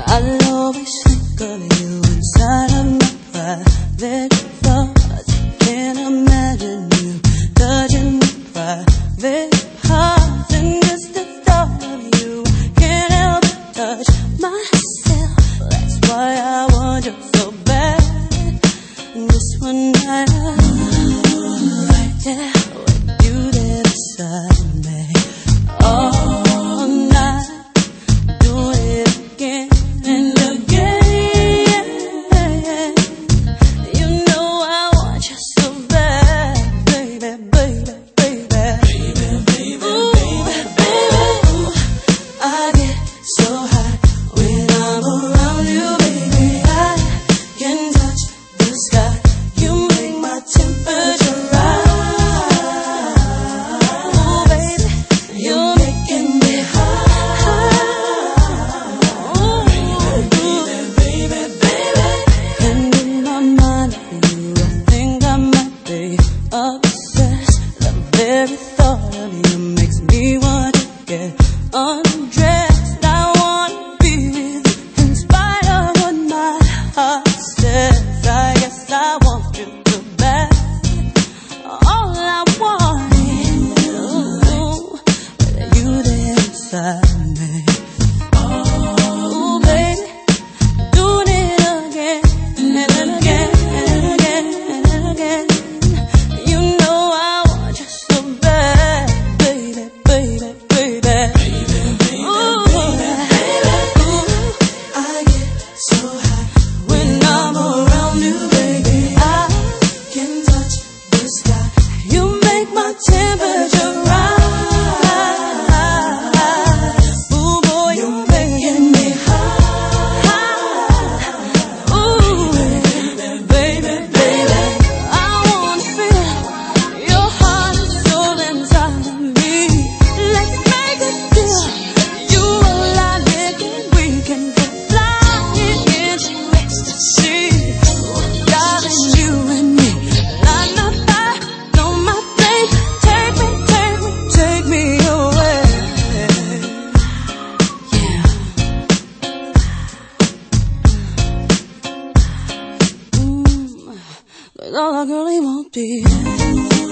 I'll always think of you inside of my private thoughts. Can't imagine you touching my private parts. And just the thought of you can't help but touch myself. That's why I want you so bad. And just one night right there with you there beside me, all night doing it again and again. You know I want you so bad, baby, baby, baby, ooh, baby. I get so high when I'm around you, baby. I can touch the sky. You make my temperature rise. Ooh, baby, you're making me high. Ooh, baby, baby. And in my mind of you, I think I might be obsessed. The very thought of you makes me want to get undressed. I wanna be with you in spite of what my heart says. I guess I want you so bad. All I want is with you there inside me. Ooh, baby, doing it again and again and again and again. You know I want you so bad, baby, baby, baby. Ooh, baby, ooh, I get so high when I'm around you, baby. I can touch the sky. You make my temperature rise. Ooh, boy, you're making me high. Ooh, baby, baby. I wanna feel your heart and soul inside of me. Let's make a deal. You and I liquid, we can go flying into ecstasy. Darling, you and me, light my fire, blow my flame. Take me, take me, take me away. Yeah. But all I really want is